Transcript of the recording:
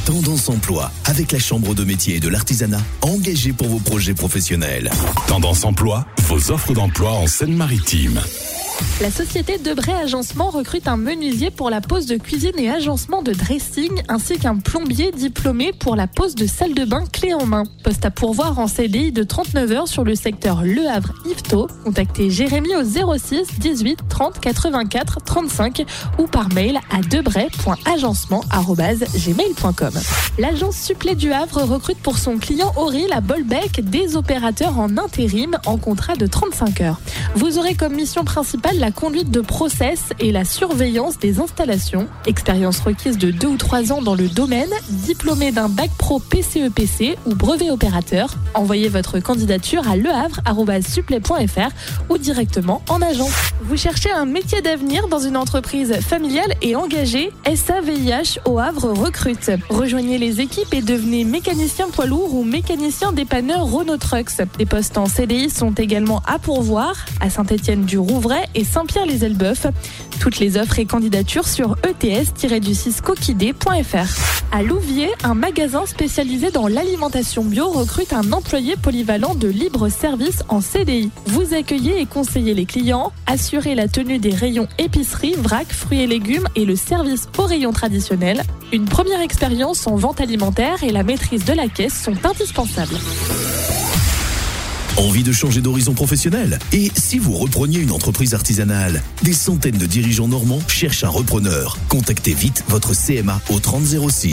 Tendance Emploi, avec la Chambre de métier et de l'artisanat, engagée pour vos projets professionnels. Tendance Emploi, vos offres d'emploi en Seine-Maritime. La société Debray Agencement recrute un menuisier pour la pose de cuisine et agencement de dressing, ainsi qu'un plombier diplômé pour la pose de salle de bain clé en main. Poste à pourvoir en CDI de 39 heures sur le secteur Le Havre-Yvetot. Contactez Jérémy au 06 18 30 84 35 ou par mail à debray.agencement@gmail.com. L'agence Supplé du Havre recrute pour son client Auril à Bolbec des opérateurs en intérim en contrat de 35 heures. Vous aurez comme mission principale la conduite de process et la surveillance des installations. Expérience requise de 2 ou 3 ans dans le domaine, diplômé d'un bac pro PCEPC ou brevet opérateur. Envoyez votre candidature à lehavre@supplé.fr ou directement en agence. Vous cherchez un métier d'avenir dans une entreprise familiale et engagée? SAVIH au Havre recrute. Rejoignez les équipes et devenez mécanicien poids lourd ou mécanicien dépanneur Renault Trucks. Des postes en CDI sont également à pourvoir à Saint-Étienne-du-Rouvray et Saint-Pierre-les-Elbeuf. Toutes les offres et candidatures sur ets-coquidé.fr. À Louviers, un magasin spécialisé dans l'alimentation bio recrute un employé polyvalent de libre service en CDI. Vous accueillez et conseillez les clients, assurez la tenue des rayons épicerie, vrac, fruits et légumes et le service aux rayons traditionnels. Une première expérience en vente alimentaire et la maîtrise de la caisse sont indispensables. Envie de changer d'horizon professionnel? Et si vous repreniez une entreprise artisanale? Des centaines de dirigeants normands cherchent un repreneur. Contactez vite votre CMA au 30 06.